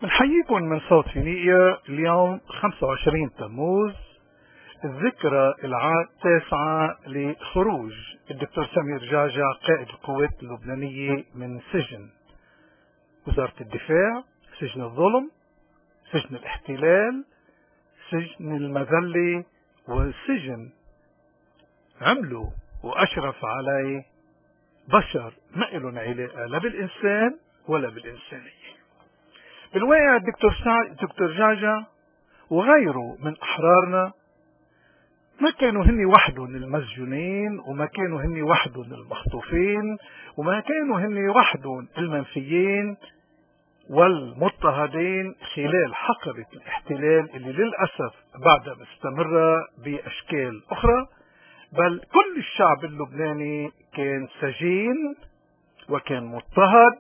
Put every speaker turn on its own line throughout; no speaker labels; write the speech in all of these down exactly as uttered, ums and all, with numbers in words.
بنحييكم من صوت فينيقيا. اليوم خمسة وعشرين تموز، الذكرى التاسعة لخروج الدكتور سمير جعجع قائد القوات اللبنانية من سجن وزارة الدفاع، سجن الظلم، سجن الاحتلال، سجن المذلة، وسجن عملوا وأشرف عليه بشر ما إلهم علاقة لا بالإنسان ولا بالإنسانية. بالواقع الدكتور دكتور جعجع وغيره من أحرارنا ما كانوا هني وحدهم المسجونين، وما كانوا هني وحدهم المخطوفين، وما كانوا هني وحدهم المنفيين والمضطهدين خلال حقبة الاحتلال اللي للأسف بعدها مستمرة بأشكال أخرى، بل كل الشعب اللبناني كان سجين وكان مضطهد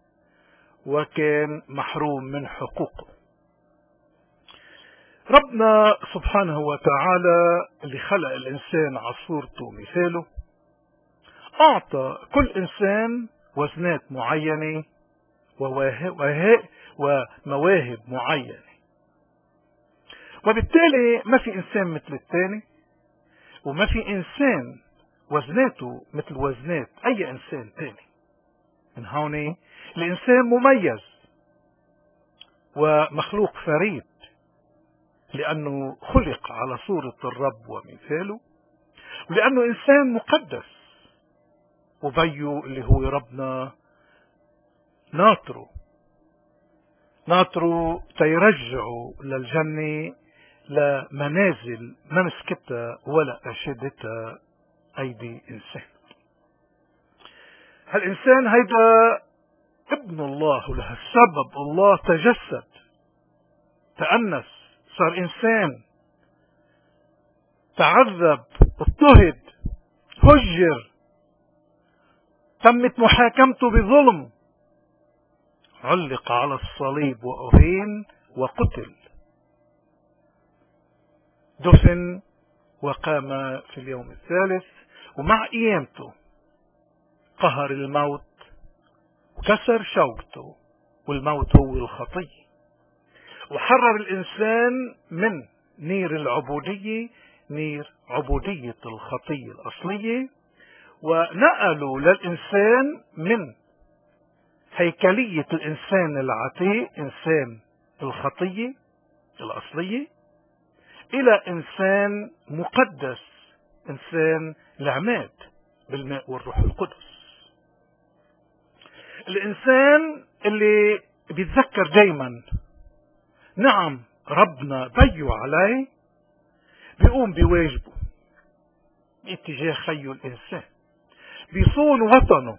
وكان محروم من حقوقه. ربنا سبحانه وتعالى اللي خلق الإنسان على صورته ومثاله أعطى كل إنسان وزنات معينة ومواهب معينة، وبالتالي ما في إنسان مثل الثاني، وما في إنسان وزناته مثل وزنات أي إنسان ثاني. من هون الإنسان مميز ومخلوق فريد لأنه خلق على صورة الرب ومثاله، ولأنه إنسان مقدس، وبيه اللي هو ربنا ناطره ناطره تيرجعوا للجنة لمنازل ما مسكتها ولا أشدتها أيدي إنسان. هالإنسان هيدا ابن الله، ولهالسبب الله تجسد، تأنس، صار إنسان، تعذب، اضطهد، هجر، تمت محاكمته بظلم، علق على الصليب وأهين وقتل، دفن وقام في اليوم الثالث، ومع قيامته قهر الموت وكسر شوكته، والموت هو الخطية، وحرر الإنسان من نير العبودية، نير عبودية الخطية الأصلية، ونقلوا للإنسان من هيكلية الإنسان العتيق، إنسان الخطية الأصلية، إلى إنسان مقدس، إنسان العماد بالماء والروح القدس. الإنسان اللي بيتذكر دايما نعم ربنا بيو عليه، بيقوم بواجبه باتجاه خيه الإنسان، بيصون وطنه،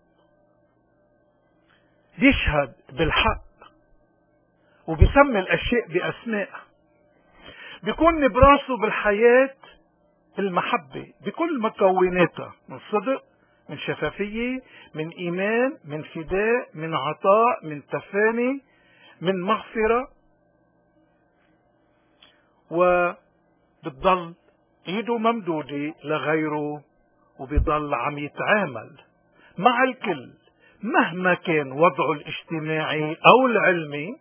بيشهد بالحق، وبيسمي الأشياء بأسمائها، بيكون نبراسه بالحياة المحبة بكل مكوناتها، من صدق، من شفافية، من إيمان، من فداء، من عطاء، من تفاني، من مغفرة، وبتضل ايده ممدودة لغيره، وبيضل عم يتعامل مع الكل مهما كان وضعه الاجتماعي أو العلمي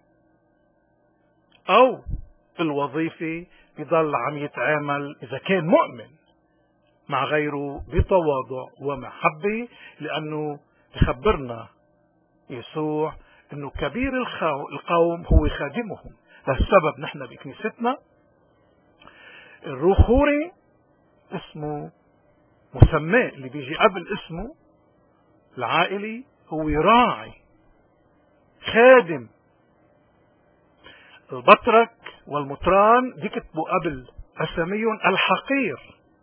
أو الوظيفي، بيضل عم يتعامل إذا كان مؤمن مع غيره بتواضع ومحبة، لأنه يخبرنا يسوع أنه كبير القوم هو خادمهم. لهالسبب نحن بكنيستنا الرخوري اسمه مسماه اللي بيجي قبل اسمه العائلي هو راعي خادم. البطرك والمطران بيكتبوا قبل أساميهم الحقير،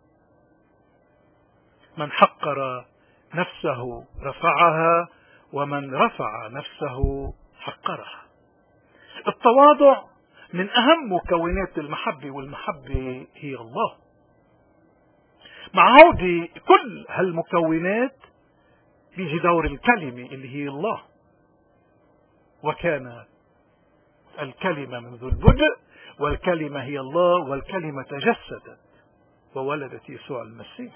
من حقر نفسه رفعها، ومن رفع نفسه حقرها. التواضع من أهم مكونات المحبة، والمحبة هي الله. مع هودي كل هالمكونات بيجي دور الكلمة اللي هي الله، وكان الكلمة منذ البدء، والكلمة هي الله، والكلمة تجسدت وولدت يسوع المسيح.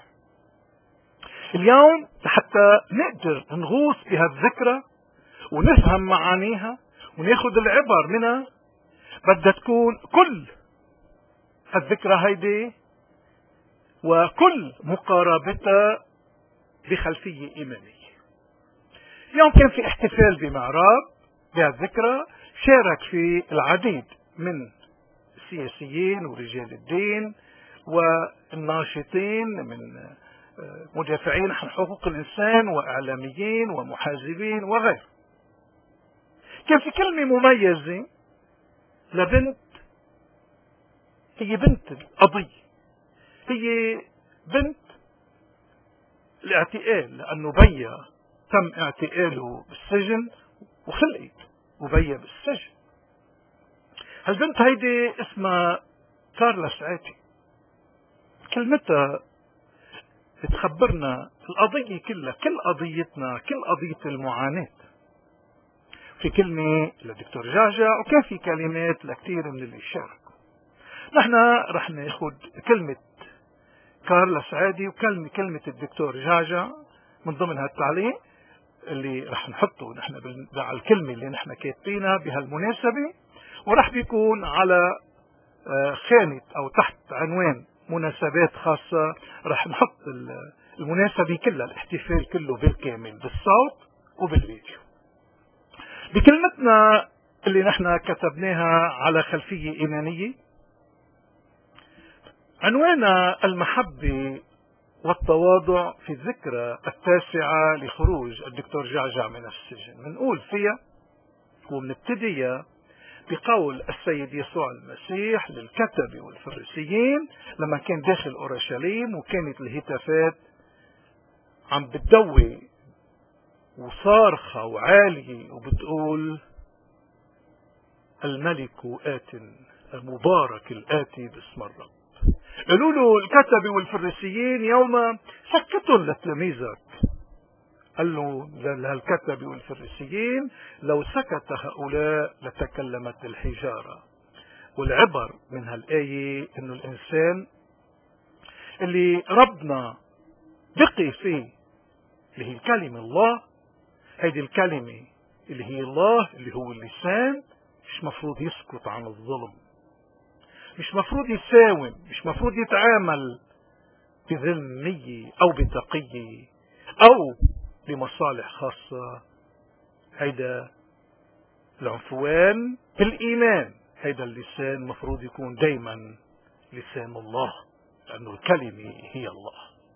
اليوم حتى نقدر نغوص بهالذكرى ونفهم معانيها وناخد العبر منها بدها تكون كل الذكرى هيدي وكل مقاربتها بخلفية إيمانية. اليوم كان في احتفال بمعراب بهالذكرى، شارك في العديد من السياسيين ورجال الدين والناشطين من مدافعين عن حقوق الإنسان وإعلاميين ومحاسبين وغيره. كان في كلمة مميزة لبنت، هي بنت القضية، هي بنت الاعتقال، لأنه بيا تم اعتقاله بالسجن وخلقت وبيا بالسجن. هالبنت هيدي اسمها كارلا سعاتي. كلمتها بتخبرنا القضية كلها، كل قضيتنا، كل قضية المعاناة. في كلمة للدكتور جعجع وكان في كلمات لكثير من اللي شاركوا. نحن رح ناخد كلمة كارلا سعادي وكلمة كلمة الدكتور جعجع من ضمن هالتعليق اللي رح نحطه نحن على الكلمة اللي نحن كاتبينها بهالمناسبة، ورح بيكون على خانة أو تحت عنوان مناسبات خاصة. رح نحط المناسبة كلها، الاحتفال كله بالكامل بالصوت وبالفيديو. بكلمتنا اللي نحن كتبناها على خلفية إيمانية عنوانها المحبة والتواضع في الذكرى التاسعة لخروج الدكتور جعجع من السجن. منقول فيها ومنبتديها بقول السيد يسوع المسيح للكتبة والفريسيين لما كان داخل أورشليم، وكانت الهتافات عم بتدوي وصارخة وعالية وبتقول الملك آت، المبارك الآتي باسم الرب. قالوا له الكتبة والفريسيين يوم سكتهم لتلاميذك. قال له للكتبة والفريسيين لو سكت هؤلاء لتكلمت الحجارة. والعبر من هالآية انه الانسان اللي ربنا بقي فيه اللي هي كلمة الله، هيدي الكلمة اللي هي الله اللي هو اللسان، مش مفروض يسكت عن الظلم، مش مفروض يساوم، مش مفروض يتعامل بذمية او بتقية او بمصالح خاصة. هيدا العنفوان بالإيمان، هيدا اللسان مفروض يكون دايما لسان الله، لأنه الكلمة هي الله.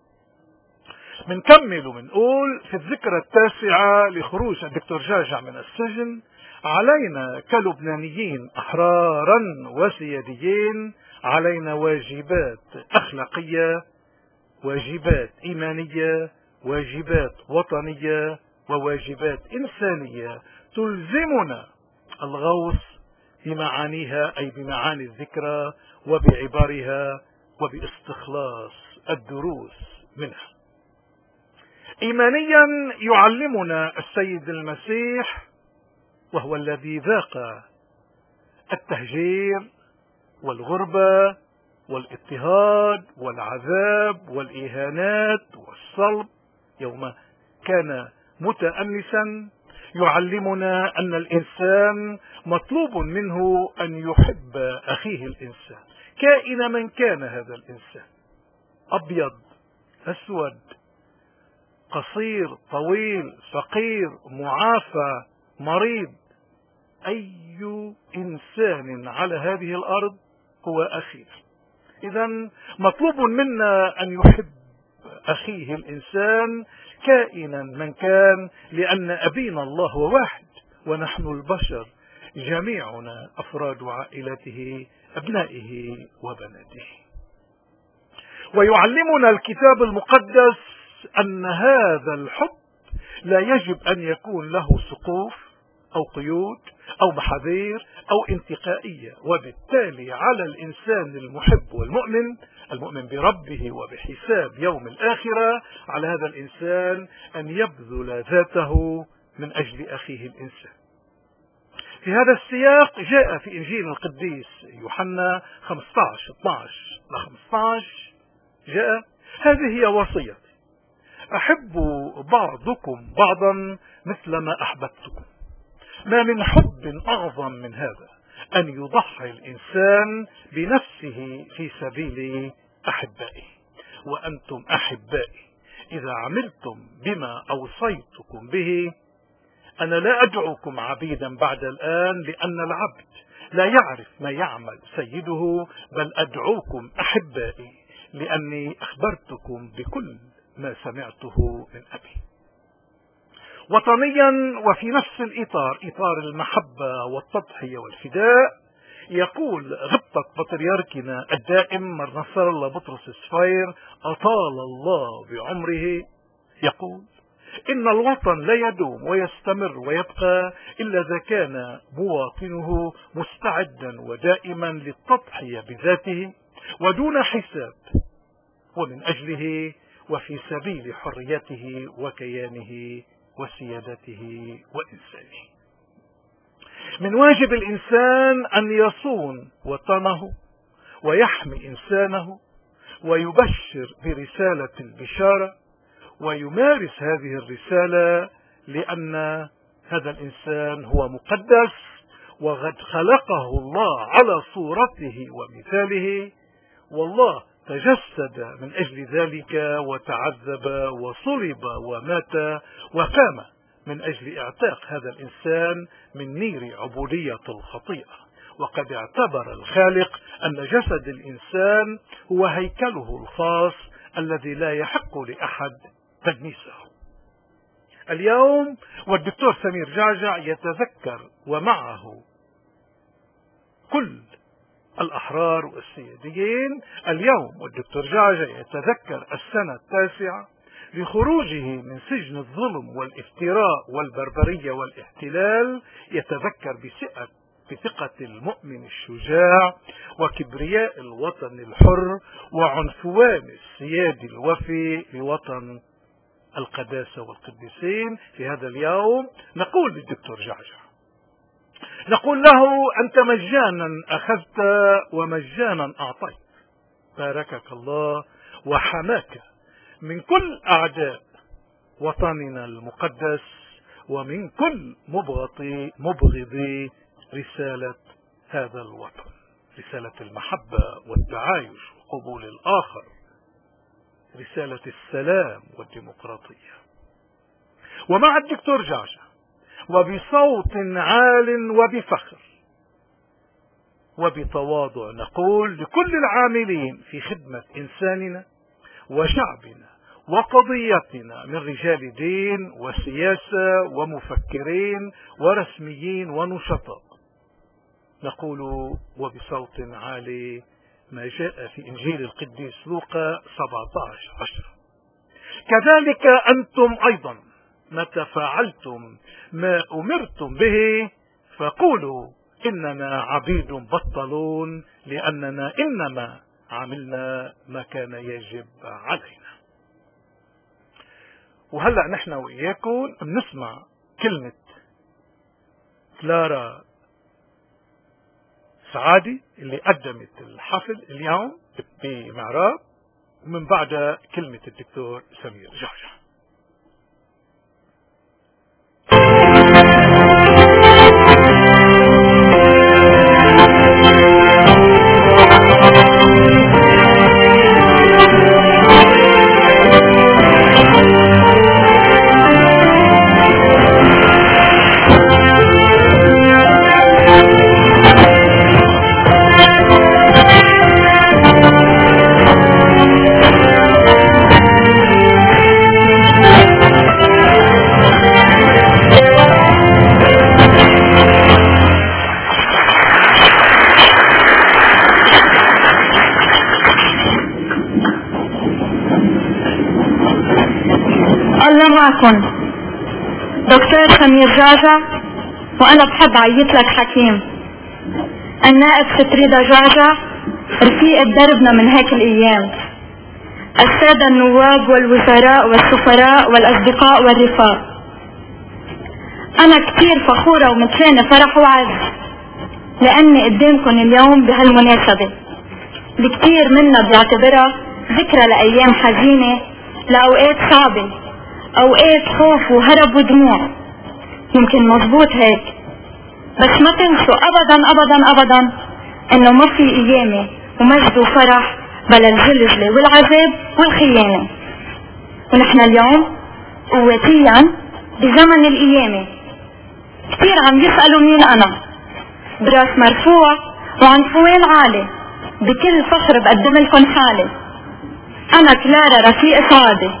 منكمل ومنقول في الذكرى التاسعة لخروج الدكتور جعجع من السجن علينا كلبنانيين أحرارا وسياديين، علينا واجبات أخلاقية، واجبات إيمانية، واجبات وطنية، وواجبات إنسانية تلزمنا الغوص بمعانيها أي بمعاني الذكرى وبعبارها وباستخلاص الدروس منها. إيمانيا يعلمنا السيد المسيح وهو الذي ذاق التهجير والغربة والاضطهاد والعذاب والإهانات والصلب يوم كان متأنسا، يعلمنا أن الإنسان مطلوب منه أن يحب أخيه الإنسان كائن من كان هذا الإنسان، أبيض أسود، قصير طويل، فقير معافى مريض، أي إنسان على هذه الأرض هو أخينا. إذن مطلوب منا أن يحب أخيه الإنسان كائنا من كان، لأن أبينا الله هو واحد ونحن البشر جميعنا أفراد عائلته أبنائه وبناته. ويعلمنا الكتاب المقدس أن هذا الحب لا يجب أن يكون له سقوف أو قيود أو محاذير أو انتقائية، وبالتالي على الإنسان المحب والمؤمن المؤمن بربه وبحساب يوم الآخرة، على هذا الإنسان أن يبذل ذاته من أجل أخيه الإنسان. في هذا السياق جاء في إنجيل القديس يوحنا خمسة عشر اثني عشر إلى خمسة عشر جاء هذه هي وصيتي، أحبوا بعضكم بعضا مثل ما أحببتكم. ما من حب أعظم من هذا أن يضحي الإنسان بنفسه في سبيل أحبائه. وأنتم أحبائي إذا عملتم بما أوصيتكم به، أنا لا أدعوكم عبيدا بعد الآن، لأن العبد لا يعرف ما يعمل سيده، بل أدعوكم أحبائي لأني أخبرتكم بكل ما سمعته من أبي. وطنيا وفي نفس الإطار، إطار المحبة والتضحية والفداء، يقول غبطة بطريركنا الدائم مر نصر الله بطرس الصفير أطال الله بعمره، يقول: إن الوطن لا يدوم ويستمر ويبقى إلا إذا كان مواطنه مستعدا ودائما للتضحية بذاته ودون حساب، ومن أجله وفي سبيل حريته وكيانه وسيادته وإنسانه. من واجب الإنسان أن يصون وطنه ويحمي إنسانه ويبشر برسالة البشارة ويمارس هذه الرسالة، لأن هذا الإنسان هو مقدس وقد خلقه الله على صورته ومثاله، والله تجسد من أجل ذلك وتعذب وصلب ومات وقام من أجل اعتاق هذا الإنسان من نير عبودية الخطيئة. وقد اعتبر الخالق أن جسد الإنسان هو هيكله الخاص الذي لا يحق لأحد تدنيسه. اليوم والدكتور سمير جعجع يتذكر ومعه كل الأحرار والسياديين، اليوم والدكتور جعجع يتذكر السنة التاسعة لخروجه من سجن الظلم والافتراء والبربرية والاحتلال، يتذكر بثقة بثقة المؤمن الشجاع وكبرياء الوطن الحر وعنفوان السيادي الوفي لوطن القداسة والقديسين. في هذا اليوم نقول للدكتور جعجع، نقول له: أنت مجانا أخذت ومجانا أعطيت، باركك الله وحماك من كل أعداء وطننا المقدس ومن كل مبغض مبغض رسالة هذا الوطن، رسالة المحبة والتعايش وقبول الآخر، رسالة السلام والديمقراطية. ومع الدكتور جعجع وبصوت عال وبفخر وبتواضع نقول لكل العاملين في خدمة إنساننا وشعبنا وقضيتنا من رجال دين وسياسة ومفكرين ورسميين ونشطاء، نقول وبصوت عالي ما جاء في إنجيل القديس لوقا سبعة عشر: كذلك أنتم أيضا متى فعلتم ما أمرتم به فقولوا إننا عبيد بطلون، لأننا إنما عملنا ما كان يجب علينا. وهلأ نحن وإياكم بنسمع كلمة كلارا سعادي اللي قدمت الحفل اليوم بمعراب، ومن بعد كلمة الدكتور سمير جعجع.
دكتور سمير جعجع، وأنا بحب عيط لك حكيم النائب ستريدا جعجع، رفيق دربنا من هيك الأيام، السادة النواب والوزراء والسفراء والأصدقاء والرفاق. أنا كتير فخورة ومتلانة فرح وعز لأني قدامكم اليوم بهالمناسبة اللي كتير منا بيعتبرها ذكرى لأيام حزينة، لأوقات صعبة، أوقات خوف وهرب ودموع. يمكن مظبوط هيك، بس ما تنسوا ابدا ابدا ابدا انه ما في قيامة ومجد وفرح بلا الزلزلة والعذاب والخيانة. ونحن اليوم قوتيا بزمن القيامة. كتير عم يسألوا مين انا، براس مرفوع وعنفوان عالي، بكل فخر بقدم لكم حالي. انا كلارا رفيق سعادة.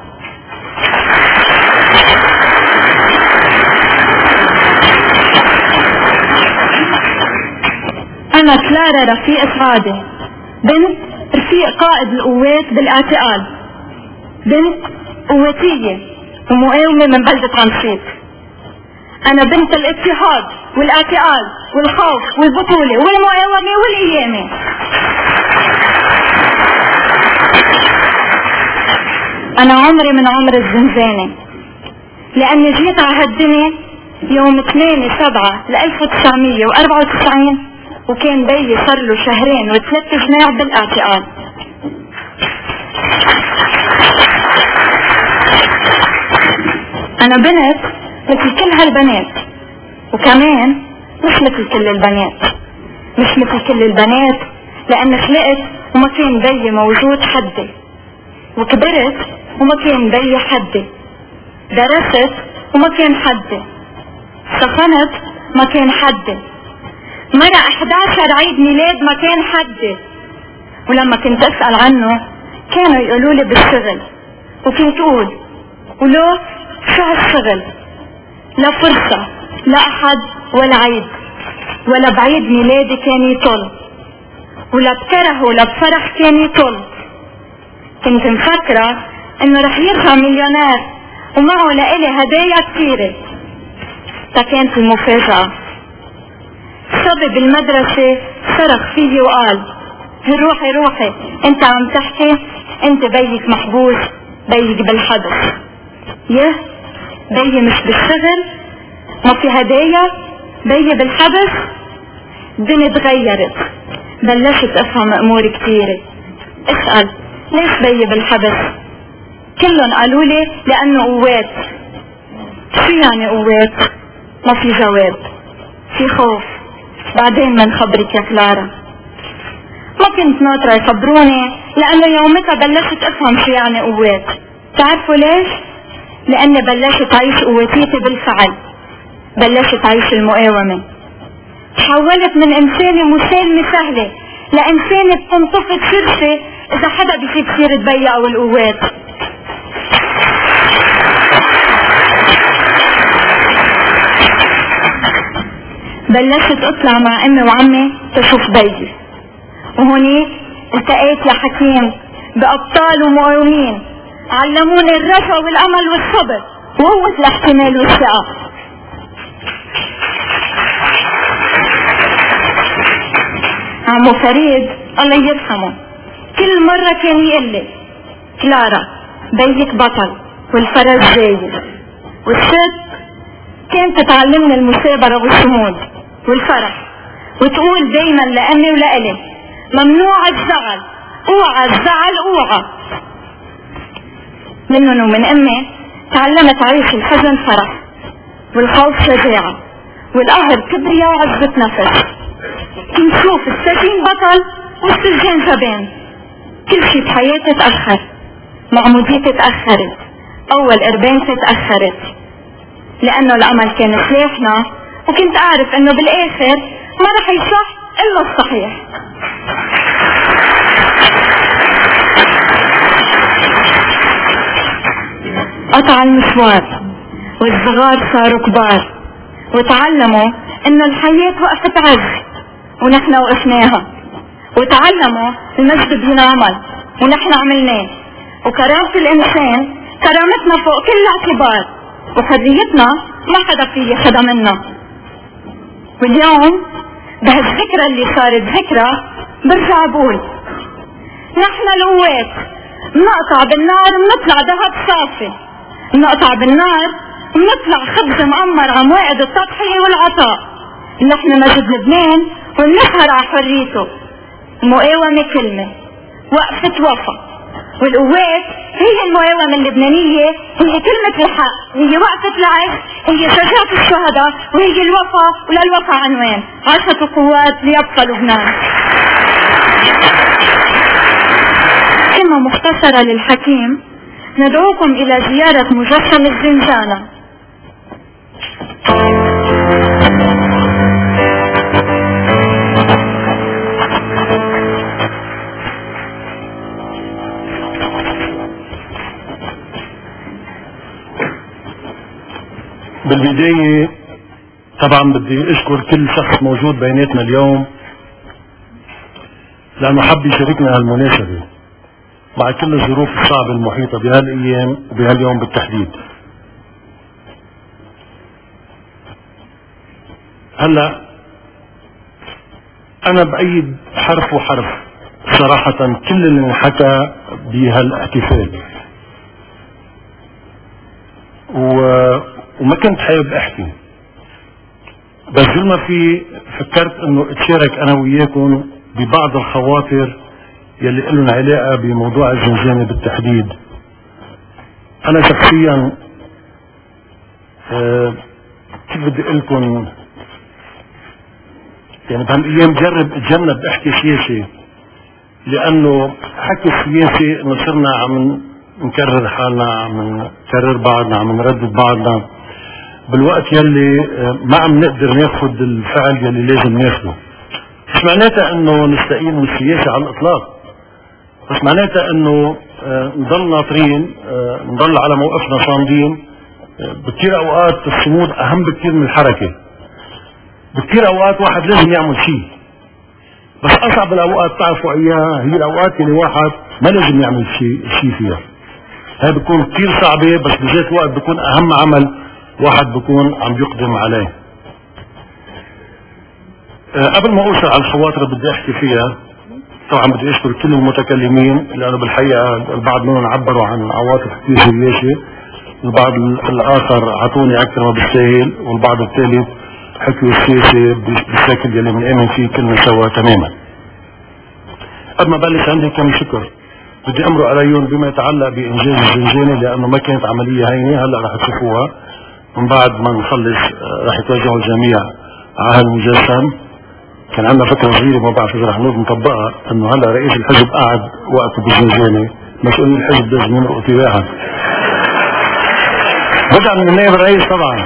انا كلارا رفيق سعادة، بنت رفيق قائد القوات بالاعتقال، بنت قوتية ومقاومة من بلدة عنشيط. انا بنت الاضطهاد والاعتقال والخوف والبطولة والمقاومة والقيامة. انا عمري من عمر الزنزانة، لاني جيت على هالدنيا يوم ثمانية سبعة لألف وتسعمية واربعة وتسعين، وكان بيي صار له شهرين وثلاث جماع بالاعتقال. انا بنت مثل كل هالبنات، وكمان مش مثل كل البنات. مش مثل كل البنات لان خلقت وما كان بيي موجود حدي، وكبرت وما كان بيي حدي، درست وما كان حدي، سخنت ما كان حدي، مرة احد عشر عيد ميلاد ما كان حدي. ولما كنت اسأل عنه كانوا يقولوا لي بالشغل، وكنت اقول ولو شو هالشغل؟ لا فرصة لا احد ولا عيد ولا بعيد ميلادي كان يطل، ولا بكره ولا بفرح كان يطل. كنت مفكرة انه رح يرجع مليونير ومعه لإلي هدايا كثيرة. فكانت المفاجأة صبي بالمدرسة صرخ فيي وقال روحي روحي انت عم تحكي، انت بيك محبوس، بيك بالحبس. يه بيي مش بالشغل، ما في هدايا، بيي بالحبس. الدنيا تغيرت، بلشت افهم امور كثيرة. اسأل ليش بيي بالحبس؟ كلهم قالوا لي لانه قوات. شو يعني قوات؟ ما في جواب، في خوف. بعدين من خبرك يا كلارا. ما كنت ناطرة يخبروني لانه يومتها بلشت افهم شو يعني قوات. تعرفوا ليش؟ لاني بلشت اعيش قوتيتي بالفعل، بلشت اعيش المقاومة. تحولت من انسانة مسالمة سهلة لانسانة بتنطفت شرشة اذا حدا بيجيب سيرة بيا او القوات. بلشت اطلع مع امي وعمي تشوف بيي، وهونيك التقيت يا حكيم بابطال ومقاومين علموني الرجا والامل والصبر وقوة الاحتمال والثقة. عمو فريد الله يرحمه كل مرة كان يقلي كلارا بيك بطل والفرج زايد. والست كانت تعلمني المثابرة والصمود والفرح، وتقول دايما لأمي ولألي ممنوع الزعل، اوعى الزعل اوعى. منهم ومن امي تعلمت عيش الحزن فرح، والخوف شجاعة، والقهر كبرياء وعزة نفس. كنت شوف السجين بطل والسجين جبان. كل شي بحياتي تأخر، معموديتي تأخرت، اول اربانتي تأخرت، لانه الامل كان سلاحنا، وكنت اعرف انه بالاخر ما رح يصح الا الصحيح. قطع المشوار والصغار صاروا كبار، وتعلموا انه الحياة وقفت عز ونحن وقفناها، وتعلموا المجد بينعمل ونحن عملناه، وكرامة الانسان كرامتنا فوق كل اعتبار، وحريتنا ما حدا فيه ياخدها منا. واليوم بهالذكرى اللي صارت ذكرى برجع بقول نحن القوات بنقطع بالنار بنطلع ذهب صافي، بنقطع بالنار بنطلع خبز مقمر عن موعد التضحية والعطاء. نحن مجد لبنان ونسهر على حريته. المقاومة كلمة، وقفة وفا، والقوات هي المقاومة اللبنانية، هي كلمة الحق، هي وقفة العز، هي شجاعة الشهداء، وهي الوفا، وللوفا عنوان. عاشت القوات ليبقى لبنان. كلمة مختصرة للحكيم: ندعوكم إلى زيارة مجسم الزنزانة.
بالبداية طبعا بدي اشكر كل شخص موجود بيناتنا اليوم لانه حب يشاركنا هالمناسبة مع كل الظروف الصعبة المحيطة بهالايام وبهاليوم بالتحديد. هلا انا بايد حرف وحرف صراحة كل اللي انحكى بهالاحتفال، و وما كنت حابب احكي، بس زي ما في فكرت انه اتشارك انا وياكم ببعض الخواطر يلي لهم علاقة بموضوع الزنزانة بالتحديد. انا شخصيا آه كيف بدي اقول لكم، يعني بهالايام جرب اتجنب احكي سياسي، لانه حكي السياسي انه صرنا عم نكرر حالنا، عم نكرر بعضنا، عم نردد بعضنا بالوقت يلي ما عم نقدر ناخد الفعل يلي لازم ناخده. مش معناتها انه نستقيل من السياسة على الاطلاق، بس معناتها انه نضل ناطرين، نضل على موقفنا صامدين. بكثير اوقات الصمود اهم بكثير من الحركة، بكثير اوقات واحد لازم يعمل شيء، بس اصعب الاوقات تعرفوا اياها هي الاوقات اللي واحد ما لازم يعمل شيء شيء فيها. هاي بتكون كثير صعبة، بس بذات الوقت بيكون اهم عمل واحد بيكون عم يقدم عليه. أه قبل ما اوصل على الخواطر بدي احكي فيها، طبعا بدي اشكر كل المتكلمين لانه بالحقيقة البعض منهم عبروا عن عواطف كثير سياسية، البعض الاخر اعطوني اكثر ما بستاهل، والبعض الثالث حكوا السياسة بالشكل يلي بنآمن فيه كلنا سوا تماما. قبل ما بلش عندي كم شكر بدي امرق عليهم بما يتعلق بانجاز الزنزانة، لانه ما كانت عملية هينة. هلا رح تشوفوها من بعد ما نخلص، رح يتوجهوا الجميع على هالمجسم. كان عندنا فكرة صغيرة ما بعرف اذا رح نقدر نطبقها، انه هلا رئيس الحزب قاعد وقته بالزنزانة، مسؤولين الحزب لازم يمرقوا تباعا. بدعا من النائب الرئيس طبعا.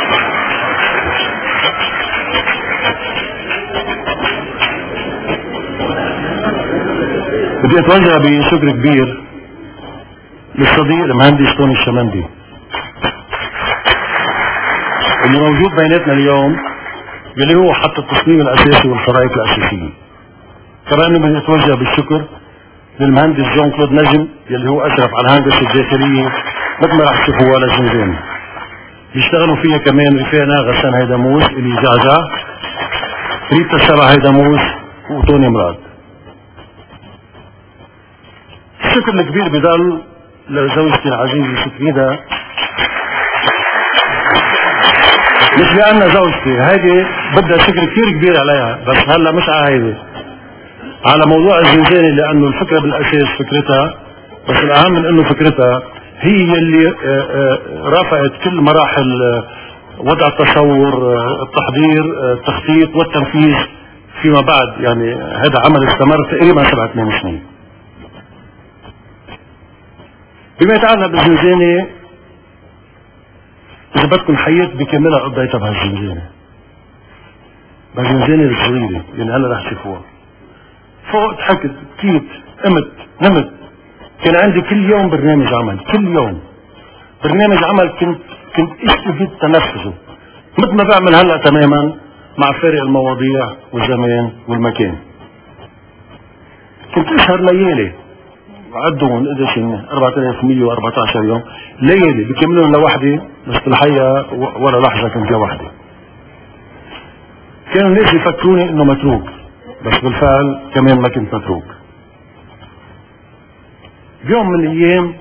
بدي اتوجه بشكر كبير للصديق المهندس توني الشمندي اللي موجود بيناتنا اليوم، اللي هو حط التصميم الاساسي والخرائط الاساسيه. كمان بدي اتوجه بالشكر للمهندس جون كلود نجم اللي هو اشرف على الهندسه الداخليه مثل ما رح تشوفوا ولا زنزانه. بيشتغلوا فيها كمان رفيقنا غسان هيداموس اللي جعجع، ريتا السبع هيداموس، وتوني مراد. الشكر الكبير بضل لزوجتي العزيزة سكريدة، مش لأن زوجتي هيدي بدها شكر كثير كبير عليها، بس هلا مش على هيدي، على موضوع الزنزانة، لأنه الفكرة بالأساس فكرتها، بس الأهم من إنه فكرتها هي اللي رافقت كل مراحل وضع التصور، التحضير، التخطيط والتنفيذ فيما بعد. يعني هذا عمل استمر تقريبا سبعة ثمان سنين. بما يتعلق بالزنزانة، إذا بدكم حياة بكاملها قضيتها بهالزنزانة، بهالزنزانة الصغيرة اللي هلا رح تشوفوها. فوق ضحكت، بكيت، قمت، نمت. كان عندي كل يوم برنامج عمل، كل يوم برنامج عمل كنت كنت استفيد تنفذه، مثل ما بعمل هلا تماما مع فارق المواضيع والزمان والمكان. كنت اسهر ليالي، عدهم قديش أربعة آلاف ومية وأربعة عشر يوم ليالي بكملهم لوحدي، بس بالحقيقة ولا لحظة كنت لوحدي. كانوا الناس يفكروني انه متروك، بس بالفعل كمان ما كنت متروك. بيوم من الايام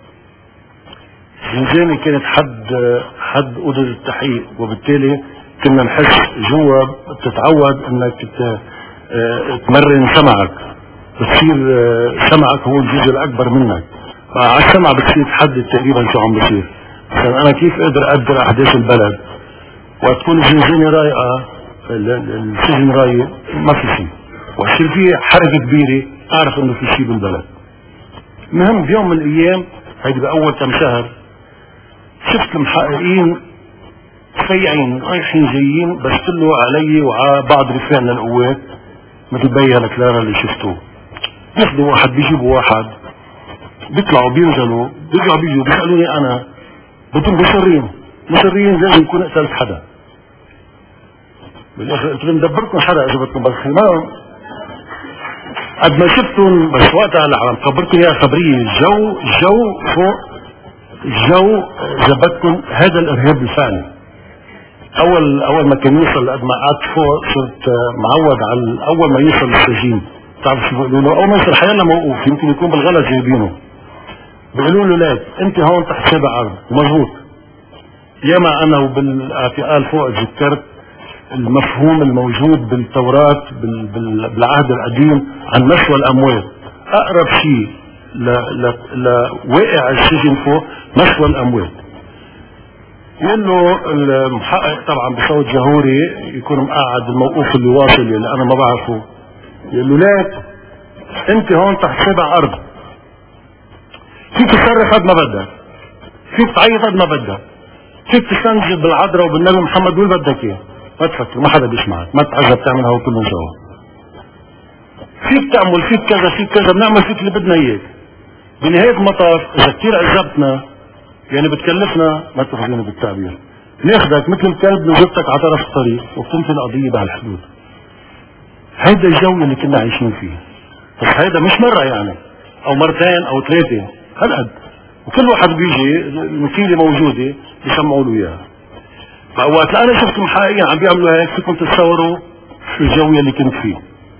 زنزانة كانت حد حد أوضة التحقيق، وبالتالي كنا نحس جوا بتتعود انك تمرن سمعك بتصير سمعك هو الجزء الاكبر منك، فعلى السمع بتصير تحدد تقريبا شو عم بصير. عشان انا كيف اقدر اقدر احداث البلد وقت تكون الزنزانه رايقه السجن رايق ما في شيء، ويصير في حركه كبيره اعرف انه في شيء بالبلد. المهم بيوم من الايام هيدي باول كم شهر شفت المحققين سيئين رايحين جايين بس طلعوا علي وعلى بعض رفاقنا القوات مثل بيا لكلارا اللي شفتوه، بياخذوا واحد بيجيبوا واحد بيطلعوا بينزلوا بيرجعوا بيجوا بيسالوني انا بدهم مصرين مصرين لازم يكون قتلت حدا. بالاخر قلت لهم دبركم حدا اذا بدكم، بس ما قد ما شفتهم بس وقتها عم خبركم يا خبريه الجو الجو فوق الجو اذا بدكم هذا الارهاب الفعلي. اول اول ما كان يوصل قد ما قعدت فوق صرت معود على اول ما يوصل السجين بتعرف شو بيقولوا له؟ اول ما يوصل حيلا موقوف يمكن يكون بالغلط جايبينه، بيقولوا له ليك انت هون تحت سابع ارض. مضبوط. ياما انا وبالاعتقال فوق ذكرت المفهوم الموجود بالتوراة بال بال بالعهد القديم عن مسوى الاموات. اقرب شيء لواقع السجن فوق مسوى الاموات. يقول له المحقق طبعا بصوت جهوري يكون مقعد الموقوف اللي واصل اللي انا ما بعرفه، يقول له ليك انت هون تحت سبع ارض، فيك تصرخ قد ما بدك، فيك تعيط قد ما بدك، فيك تستنجد بالعذراء وبالنبي محمد وين بدك اياه، ما تفكر ما حدا بيسمعك، ما تتعذب تعملها وكلهم سوا. فيك تعمل فيك كذا فيك كذا بنعمل فيك اللي بدنا اياك. بنهاية المطاف اذا كثير عذبتنا يعني بتكلفنا ما تاخذيني بالتعبير ناخذك مثل الكلب نجبتك على طرف الطريق وبتنتهي القضيه بهالحدود. هيدا الجو اللي كنا عايشين فيه، بس هيدا مش مره يعني او مرتين او ثلاثه هالقد، وكل واحد بيجي المثيله موجوده بيسمعوا له اياها. فوقت انا شفت محققين عم بيعملوا هيك فيكم تتصوروا شو الجو اللي كنت فيه.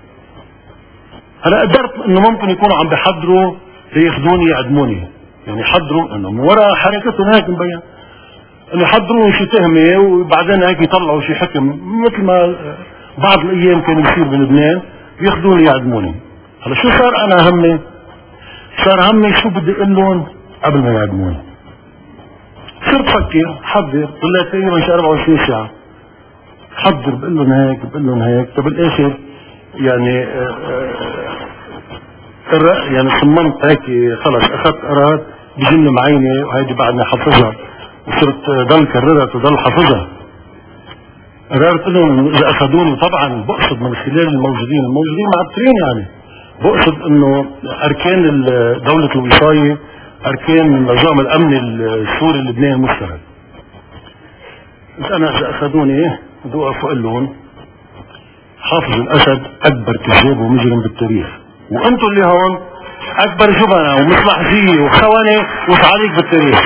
انا قدرت انه ممكن يكونوا عم بيحضروا لياخذوني يعدموني، يعني حضروا انه من وراء حركتهم هيك مبين انه يحضروا شي تهمه وبعدين هيك يطلعوا شي حكم مثل ما بعض الايام كان يصير بلبنان ياخذوني يعدموني. هلا شو صار انا همي؟ صار همي شو بدي اقول لهم قبل ما يعدموني. صرت افكر حضر طلعت تقريبا شي أربعة وعشرين ساعه حضر بقول لهم هيك بقول لهم هيك. طب بالاخر يعني يعني صممت هيك خلص اخذت قرار بجمله معينه وهيدي بعدني حافظها وصرت ضل كررت وضل حافظها. قررت لهم اذا اخذوني طبعا بقصد من خلال الموجودين الموجودين معبرين يعني بقصد انه اركان دوله الوصايه اركان النظام الامني السوري اللبناني المشترك. بس انا اذا اخذوني بدي اوقف واقول لهم حافظ الاسد اكبر كذاب ومجرم بالتاريخ، وانتم اللي هون اكبر جبنة ومصلح زي وخونة وصعاليك بالتاريخ.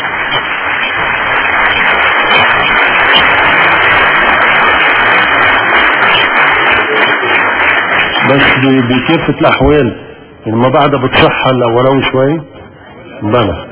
بس بكافة الاحوال يعني ما بعدها بتصح هلا ولو شوي بلا.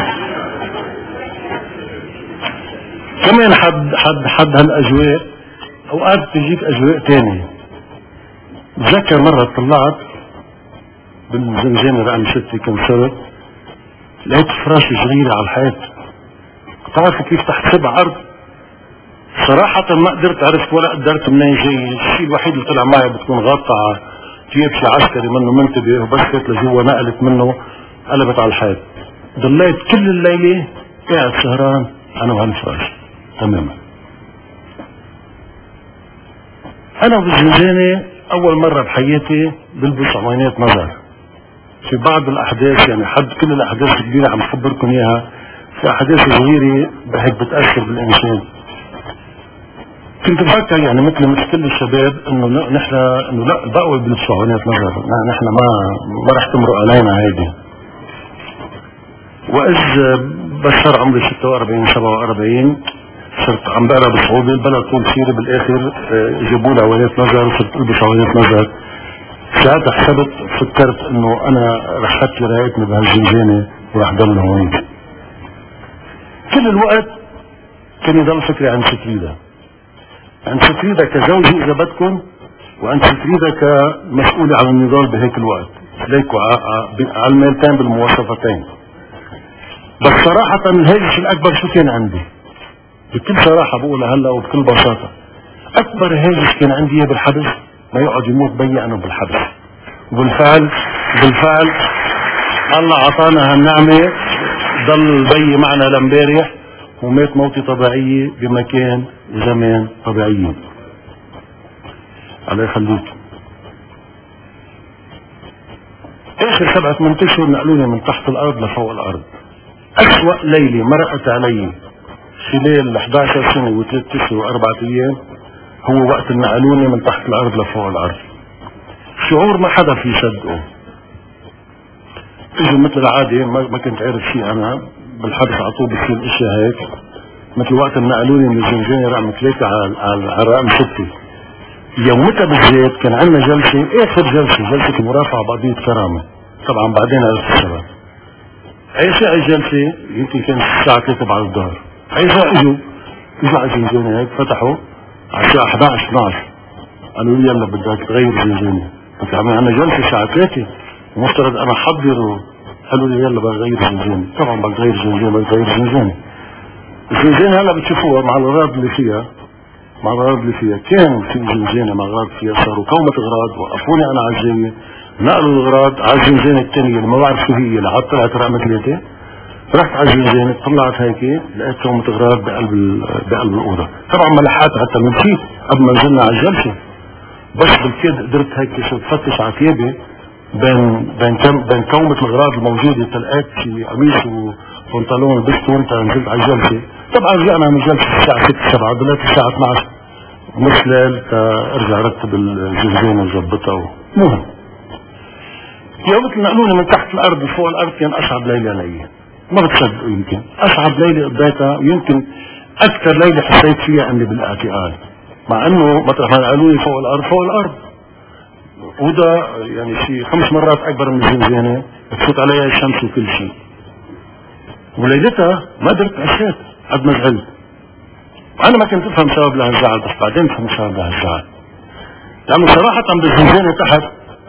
كمان حد حد حد هالاجواء اوقات تجيك اجواء تانية. بتذكر مرة طلعت بالزنزانة رقم ستة كم سنة لقيت فراش صغيرة على الحيط. بتعرفوا كيف تحت سبع ارض؟ صراحة ما قدرت عرفت ولا قدرت منين جاي. الشيء الوحيد اللي طلع معي بتكون غطى ثياب شي عسكري منه منتبه وبس فات لجوا نقلت منه قلبت على الحيط. ضليت كل الليلة قاعد سهران انا وهالفراش تماما. انا بالزنزانة اول مرة بحياتي بلبس عوينات نظر. في بعض الاحداث يعني حد كل الاحداث الكبيرة عم خبركم اياها، في احداث صغيرة بهيك بتأثر بالانسان. كنت بفكر يعني مثل مثل كل الشباب انه نحن انه لا بقوا بلبسوا عوينات نظر، نحن ما ما رح تمرق علينا هيدي. واذ بس صار عمري ستة وأربعين سبعة وأربعين صرت عم بقرا بصعوبة البلد طول سيري بالاخر جابوا لي عوينات نظر وصرت البس عوينات نظر. ساعتها حسبت فكرت انه انا رح ختلي رايتني بهالزنزانة ورح ضل هون. كل الوقت كان يضل فكري عن ستريدا، عن ستريدا كزوجي اذا بدكم، وعن ستريدا كمسؤولة عن النضال بهيك الوقت. ليكوا على الميلتين بالمواصفتين. بس صراحة الهاجس الأكبر شو كان عندي؟ بكل صراحة بقولها هلا وبكل بساطة، أكبر هاجس كان عندي بالحبس ما يقعد يموت بي أنا بالحبس. وبالفعل بالفعل الله عطانا هالنعمة، ضل بي معنا لامبارح ومات موتة طبيعية بمكان وزمان طبيعيين. الله يخليك. اخر سبعة ثمان اشهر نقلوني من تحت الارض لفوق الارض. اسوأ ليلة مرقت علي خلال احد عشر سنة وثلاث اشهر واربعة ايام هو وقت نقلوني من تحت الارض لفوق الارض. شعور ما حدا في يصدقه. اجوا مثل العادة ما كنت عارف شيء انا بالحبس على طول بتصير اشياء هيك، مثل وقت نقلوني من الزنزانة رقم ثلاثة على على رقم ستة. يومتها بالذات كان عندنا جلسة، اخر جلسة جلسة مرافعة بقضية كرامة، طبعا بعدين عرفت السبب. اي ساعة الجلسة يمكن كانت الساعة ثلاثة بعد الظهر. اي ساعة اجوا اجوا على الزنزانة هيك فتحوا على الساعة احد عشر اثنعش قالوا لي يلا بدك تغير الزنزانة، قلت عم عندنا جلسة الساعة ثلاثة ومفترض انا احضر، قالوا لي يلا بدك تغير الزنزانة. طبعا بدك تغير الزنزانة بدك تغير الزنزانة. الزنزانة هلا بتشوفوها مع الاغراض اللي فيها مع الاغراض اللي فيها كان في زنزانة مع اغراض فيها، صاروا كومة اغراض وقفوني انا على الجاية نقلوا الاغراض على الزنزانة الثانية اللي ما بعرف شو هي لحد طلعت رقم ثلاثة. رحت على الزنزانة طلعت هيك لقيت كومة اغراض بقلب بقلب الاوضة. طبعا ما لحقت حتى من نسيت قبل ما نزلنا على الجلسة، بس بالكاد قدرت هيك صرت فتش على ثيابي بين بين كم بين كومة الاغراض الموجودة، تلقيت شي قميص وبنطلون لبسته وانت نزلت على الجلسة. طبعا رجعنا من الجلسة الساعة ستة سبعة ضليت الساعة اثنعش نص ليل ارجع رتب الزنزانة وظبطها. مهم يوم نقلوني من تحت الارض لفوق الارض كان اصعب ليلة لي، ما بتصدقوا يمكن اصعب ليلة قضيتها، يمكن اكثر ليلة حسيت فيها اني بالاعتقال، مع انه مطرح ما نقلوني فوق الارض فوق الارض وده يعني شيء خمس مرات اكبر من الزنزانة بتفوت عليها الشمس وكل شيء. وليلتها ما قدرت عشيت قد ما زعلت. انا ما كنت افهم سبب لهالزعل بس بعدين فهمت سبب لهالزعل، لانه صراحة بالزنزانة تحت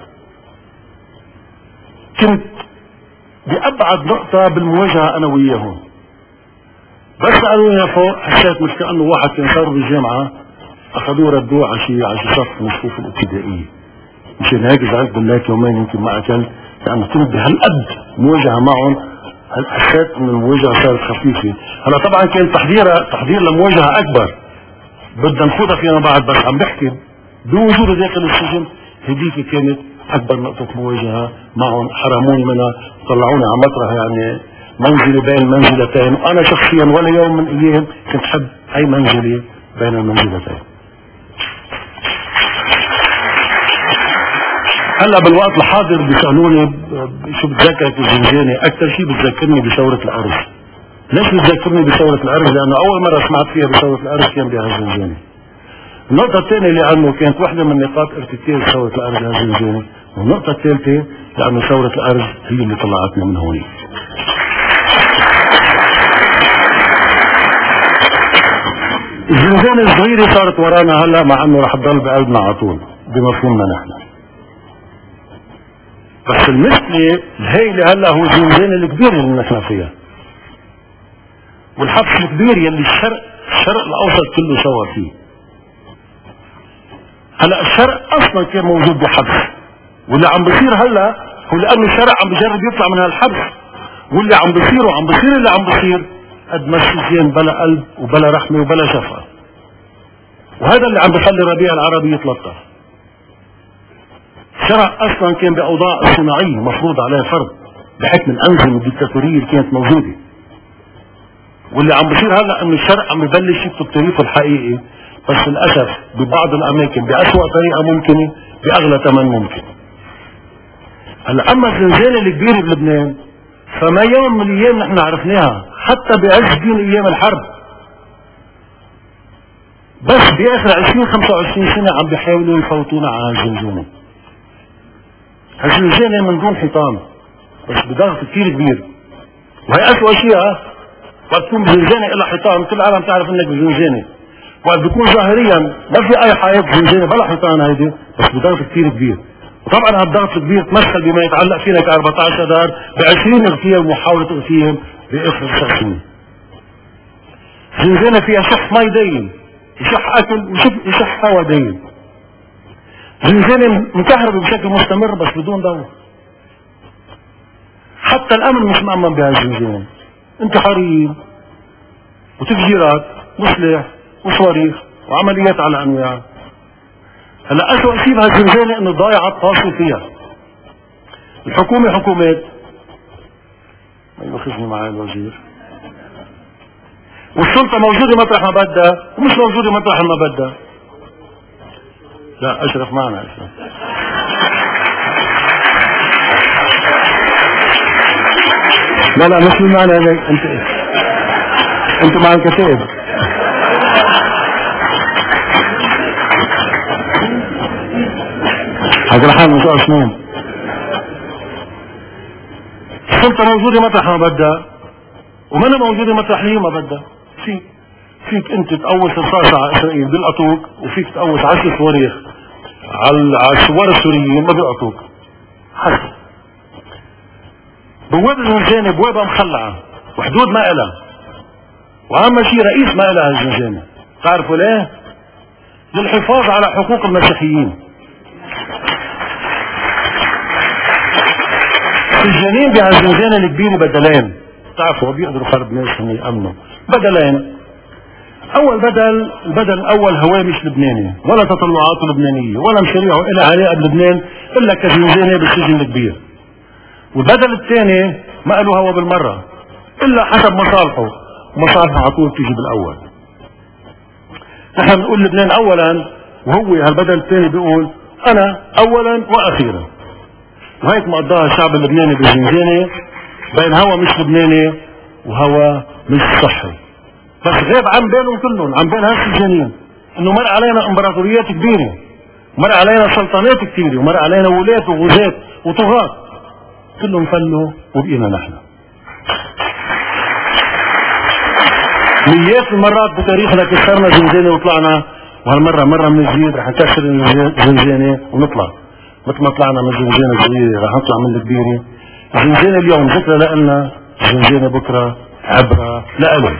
كنت بأبعد نقطة بالمواجهة انا وياهم، بس قالوا لي فوق حسيت مش كأنه واحد كان صار بالجامعة اخذوه ردوه على شيء على صف من الصفوف الابتدائية. مشان هيك زعلت بالله يومين يمكن ما اكلت، لانه كنت بهالقد مواجهة معهم حسيت ان المواجهة صارت خفيفة. هلا طبعا كان تحضير تحضير لمواجهة اكبر بدنا نفوتها فينا بعد، بس عم بحكي بوجود داخل السجن هديك كانت اكبر نقطة مواجهة معهم. حرموني منها طلعوني على مطرح يعني منزلة بين منزلتين، وانا شخصيا ولا يوم من الايام كنت حب اي منزلة بين المنزلتين. هلا بالوقت الحاضر بيسألوني شو بتذكرك بالزنزانة؟ اكثر شيء بتذكرني بثورة الارز. ليش بتذكرني بثورة الارز؟ لانه اول مرة سمعت فيها بثورة الارز كان بهالزنزانة. النقطة الثانية لانه كانت واحدة من نقاط ارتكاز ثورة الارز بهالزنزانة، والنقطة الثالثة لانه ثورة الارز هي اللي طلعتني من هون. الزنزانة الصغيرة صارت ورانا هلا، مع انه رح تضل بقلبنا على طول بمفهومنا نحن. بس المشكلة الهيلة هلا هو الزنزانة الكبيرة اللي نحن فيها، والحبس الكبير يلي الشرق الشرق الاوسط كله صور فيه. هلا الشرق اصلا كان موجود بحبس، واللي عم بصير هلا هو لانه الشرق عم بجرب يطلع من هالحبس، واللي عم بصير وعم بصير اللي عم بصير قد ما السجن بلا قلب وبلا رحمة وبلا شفقة. وهذا اللي عم بخلي الربيع العربي يتلطف. الشرق اصلا كان باوضاع صناعية مفروض عليه فرض بحكم الانظمة الديكتاتورية اللي كانت موجودة. واللي عم بصير هلا انه الشرق عم ببلش يكتب تاريخه الحقيقي، بس للاسف ببعض الاماكن باسوأ طريقة ممكنة باغلى ثمن ممكن. هلا اما الزنزانة الكبيرة بلبنان فما يوم من الايام نحن عرفناها حتى بعز دين ايام الحرب، بس باخر عشرين خمسة وعشرين سنة عم بيحاولوا يفوتونا على الزنزانة. هالزنزانة من دون حيطان بس بضغط كثير كبير، وهي اسوأ شيء وقت تكون بزنزانة إلى حيطان كل العالم تعرف انك بزنزانة، وقت بيكون ظاهريا ما في اي حياة زنزانة بلا حيطان هيدي بس بضغط كثير كبير. طبعا هالضغط الكبير تمثل بما يتعلق فينا ك أربعة عشر اذار ب عشرين اغتيال ومحاولة اغتيال باخر تسع سنين. زنزانة فيها شح مي دايم وشح اكل وشح هوا دايم. زنزانة مكهربة بشكل مستمر بس بدون ضوء. حتى الامن مش مأمن بهاي الزنزانة، انتحاريين وتفجيرات وسلاح وصواريخ وعمليات على انواع. هلا اسوء شيء بهالزنزانة انه ضايع التواصل فيها. الحكومة حكومات، ما يؤاخذني معي الوزير، والسلطة موجودة مطرح ما بدها ومش موجودة مطرح ما بدها. لا اشرف معنا اشرف. لا لا مش من معنا انت انت مع الكتاب. عبد الرحمن مش اسنان. السلطة موجودة مطرح ما بدها ومنها موجودة مطرح هي ما بدها. فيك فيك انت تقوس رصاصة على اسرائيل بيلقطوك، وفيك تقوس عشر صواريخ على الثوار السوريين ما بيلقطوك. حسب بوابة الزنزانة بوابة مخلعة وحدود ما إلها، وأهم شيء رئيس ما إلها الزنزانة. تعرفوا ليه؟ للحفاظ على حقوق المسيحيين. الجنين بهالزنزانة الكبيرة بدلين، تعرفوا بيقدروا خرب ناس هم يأمنوا. بدلين، أول بدل البدل الأول هوامش لبناني ولا تطلعاته لبنانية ولا مشاريعه إلى علاقة بلبنان إلا كزنزانة بالسجن الكبير. والبدل الثاني ما له هوا بالمرة إلا حسب مصالحه، ومصالحه على طول تيجي بالأول. نحن بنقول لبنان أولا، وهو هالبدل الثاني بيقول أنا أولا وأخيرا. وهيك مقضاها الشعب اللبناني بالزنزانة بين هوا مش لبناني وهوا مش صحي. بس غيب عن بينهم كلهم، عن بين هالسجانين، انه مر علينا امبراطوريات كبيرة، مر علينا سلطنات كثيرة، ومر علينا ولاة وغزاة وطغاة، كلهم فلوا وبقينا نحن. مئات المرات بتاريخنا كسرنا زنزانة وطلعنا، وهالمرة مرة من جديد رح نكسر الزنزانة ونطلع. مثل ما طلعنا من الزنزانة الصغيرة رح نطلع من الكبيرة. الزنزانة اليوم ذكرى لنا، الزنزانة بكرة عبرة لألم.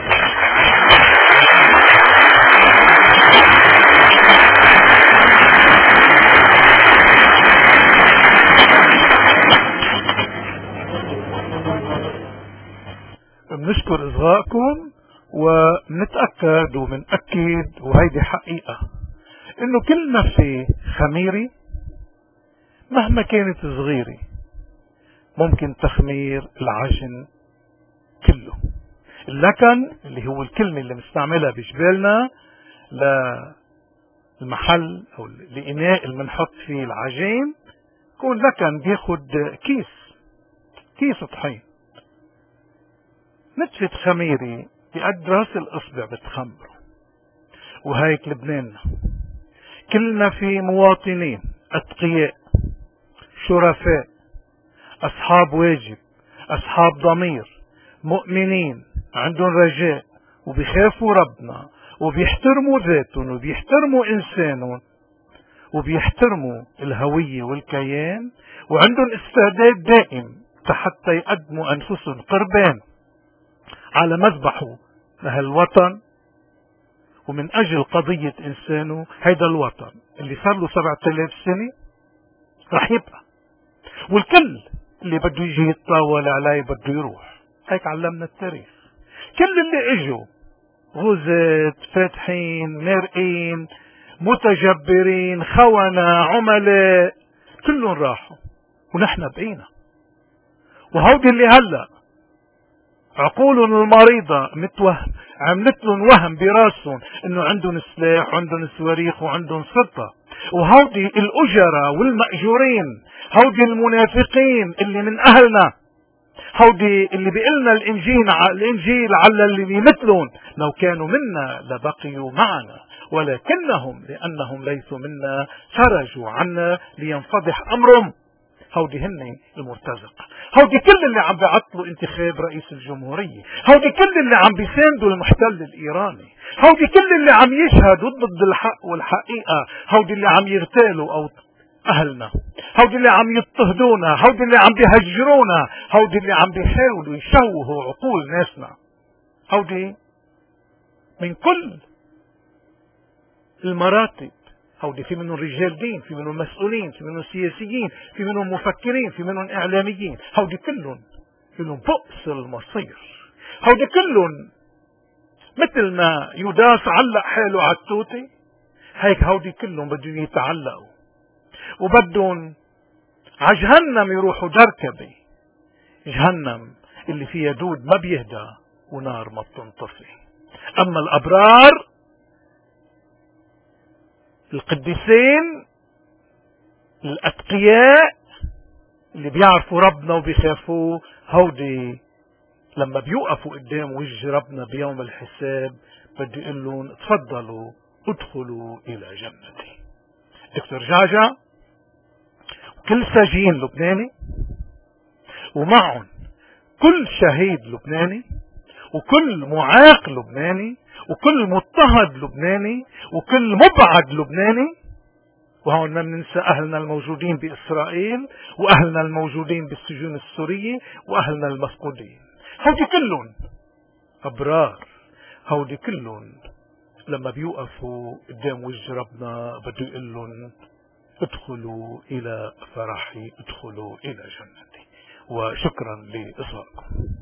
بنشكر إصغائكم ونتأكد ومنأكد، وهيدي حقيقة، إنه كل نفسي خميري مهما كانت صغيرة ممكن تخمير العجن كله. اللكن اللي هو الكلمة اللي بنستعملها بجبالنا للمحل أو لإناء اللي بنحط فيه العجين، يكون لكن بياخد كيس كيس طحين، نتفة خميري بقد راس الإصبع بتخمره. وهيك لبناننا كلنا في مواطنين أتقياء شرفاء أصحاب واجب أصحاب ضمير مؤمنين عندهم رجاء وبيخافوا ربنا وبيحترموا ذاتهم وبيحترموا إنسانهم وبيحترموا الهوية والكيان، وعندهم استعداد دائم حتى يقدموا أنفسهم قربان على مذبحه لهالوطن ومن أجل قضية إنسانه. هيدا الوطن اللي صار له سبعة آلاف سنة رح يبقى، والكل اللي بده يجي يتطاول عليه بده يروح. هيك علمنا التاريخ. كل اللي اجوا غزاة فاتحين مارقين متجبرين خونة عملاء كلهم راحوا ونحن بقينا. وهودي اللي هلأ عقولهم المريضة متوهم عملت لهم وهم براسهم انه عندهم سلاح وعندهم صواريخ وعندهم سلطة. وهودي الأجرة والمأجورين، هودي المنافقين اللي من أهلنا، هودي اللي بيقلنا الإنجيل الإنجيل على اللي مثلهم لو كانوا منا لبقيوا معنا، ولكنهم لأنهم ليسوا منا خرجوا عنا لينفضح أمرهم. هودي هن المرتزقة، هودي كل اللي عم بيعطلوا انتخاب رئيس الجمهورية، هودي كل اللي عم بيساندوا المحتل الإيراني، هودي كل اللي عم يشهدوا ضد الحق والحقيقة، هودي اللي عم يغتالوا أو أهلنا، هودي اللي عم يضطهدونا، هودي اللي عم بيهجرونا، هودي اللي عم بيحاولوا يشوهوا عقول ناسنا، هودي من كل المراتب، هودي في منهم رجال دين، في منهم مسؤولين، في منهم سياسيين، في منهم مفكرين، في منهم اعلاميين، هودي كلهم لهم بؤس المصير، هودي كلهم مثل ما يوداس علق حاله على التوتي، هيك هودي كلهم بدهم يتعلقوا وبدهم على جهنم يروحوا دركبة، جهنم اللي فيها دود ما بيهدى ونار ما بتنطفي. اما الابرار القديسين الاتقياء اللي بيعرفوا ربنا وبيخافوه، هودي لما بيوقفوا قدام وجه ربنا بيوم الحساب بدي اقول لهم تفضلوا ادخلوا الى جنتي. دكتور جعجع كل سجين لبناني ومعهم كل شهيد لبناني وكل معاق لبناني وكل مضطهد لبناني وكل مبعد لبناني، وهون ما بننسى أهلنا الموجودين بإسرائيل وأهلنا الموجودين بالسجون السورية وأهلنا المفقودين، هودي كلهم أبرار، هودي كلهم لما بيوقفوا قدام وجه ربنا بده يقول لهم ادخلوا إلى فرحي، ادخلوا إلى جنتي. وشكرا لإصغائكم.